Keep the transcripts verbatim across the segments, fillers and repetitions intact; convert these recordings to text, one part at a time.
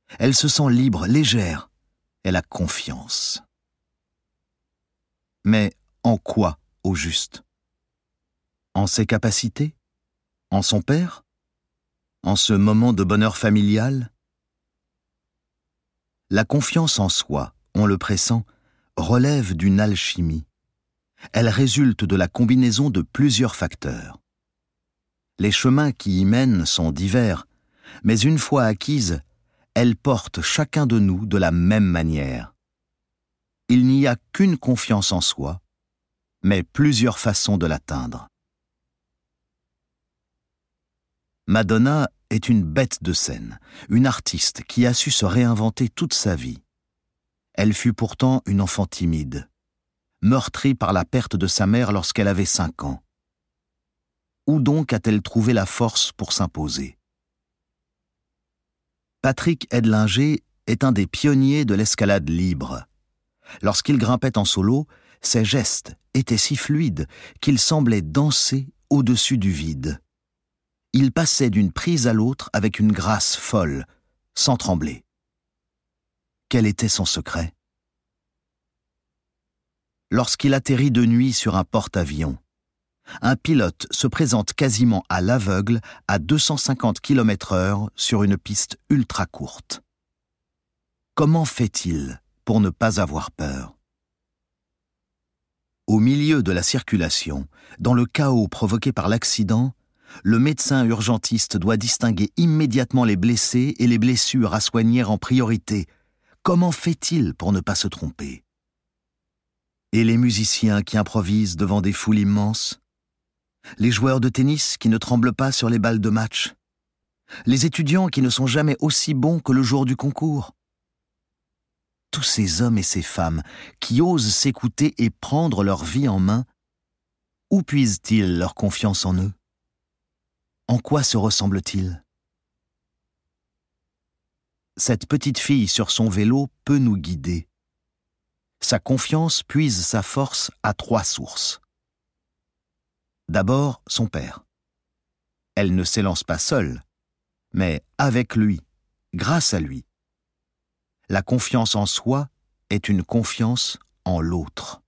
Elle se sent libre, légère. Elle a confiance. Mais en quoi, au juste? En ses capacités? En son père? En ce moment de bonheur familial? La confiance en soi, on le pressent, relève d'une alchimie. Elle résulte de la combinaison de plusieurs facteurs. Les chemins qui y mènent sont divers, mais une fois acquise, elle porte chacun de nous de la même manière. Il n'y a qu'une confiance en soi, mais plusieurs façons de l'atteindre. Madonna est une bête de scène, une artiste qui a su se réinventer toute sa vie. Elle fut pourtant une enfant timide, meurtrie par la perte de sa mère lorsqu'elle avait cinq ans. Où donc a-t-elle trouvé la force pour s'imposer? Patrick Edlinger est un des pionniers de l'escalade libre. Lorsqu'il grimpait en solo, ses gestes étaient si fluides qu'il semblait danser au-dessus du vide. Il passait d'une prise à l'autre avec une grâce folle, sans trembler. Quel était son secret? Lorsqu'il atterrit de nuit sur un porte-avions, un pilote se présente quasiment à l'aveugle à deux cent cinquante kilomètres heure sur une piste ultra courte. Comment fait-il pour ne pas avoir peur? Au milieu de la circulation, dans le chaos provoqué par l'accident, le médecin urgentiste doit distinguer immédiatement les blessés et les blessures à soigner en priorité. Comment fait-il pour ne pas se tromper? Et les musiciens qui improvisent devant des foules immenses? Les joueurs de tennis qui ne tremblent pas sur les balles de match? Les étudiants qui ne sont jamais aussi bons que le jour du concours? Tous ces hommes et ces femmes qui osent s'écouter et prendre leur vie en main, où puisent-ils leur confiance en eux? En quoi se ressemblent-ils? Cette petite fille sur son vélo peut nous guider. Sa confiance puise sa force à trois sources. D'abord, son père. Elle ne s'élance pas seule, mais avec lui, grâce à lui. La confiance en soi est une confiance en l'autre.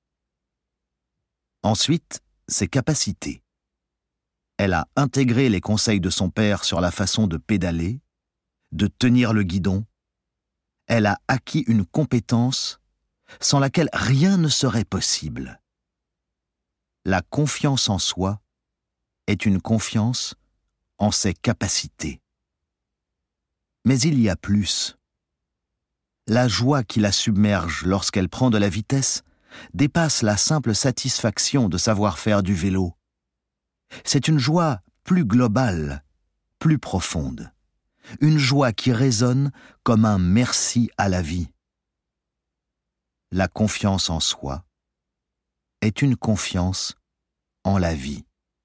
Ensuite, ses capacités. Elle a intégré les conseils de son père sur la façon de pédaler, de tenir le guidon. Elle a acquis une compétence sans laquelle rien ne serait possible. La confiance en soi est une confiance en ses capacités. Mais il y a plus. La joie qui la submerge lorsqu'elle prend de la vitesse dépasse la simple satisfaction de savoir faire du vélo. C'est une joie plus globale, plus profonde. Une joie qui résonne comme un merci à la vie. La confiance en soi est une confiance en la vie.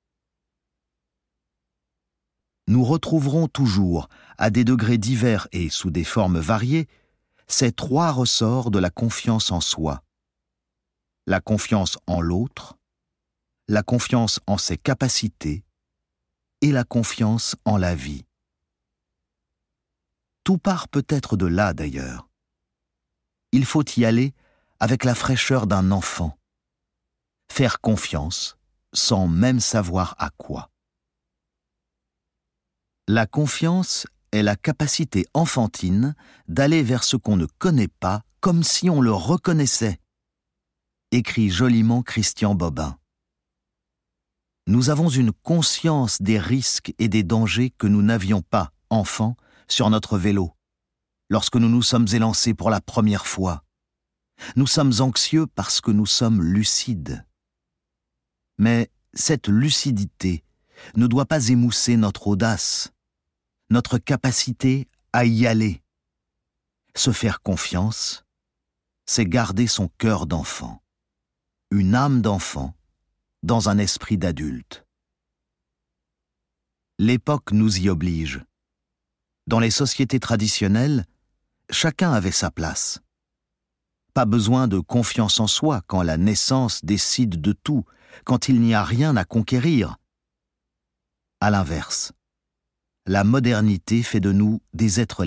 Nous retrouverons toujours, à des degrés divers et sous des formes variées, ces trois ressorts de la confiance en soi. La confiance en l'autre, la confiance en ses capacités et la confiance en la vie. Tout part peut-être de là d'ailleurs. Il faut y aller avec la fraîcheur d'un enfant. Faire confiance sans même savoir à quoi. La confiance est la capacité enfantine d'aller vers ce qu'on ne connaît pas comme si on le reconnaissait, écrit joliment Christian Bobin. Nous avons une conscience des risques et des dangers que nous n'avions pas, enfants, sur notre vélo, lorsque nous nous sommes élancés pour la première fois. Nous sommes anxieux parce que nous sommes lucides. Mais cette lucidité ne doit pas émousser notre audace, notre capacité à y aller. Se faire confiance, c'est garder son cœur d'enfant, une âme d'enfant, dans un esprit d'adulte. L'époque nous y oblige. Dans les sociétés traditionnelles, chacun avait sa place. Pas besoin de confiance en soi quand la naissance décide de tout, quand il n'y a rien à conquérir. À l'inverse, la modernité fait de nous des êtres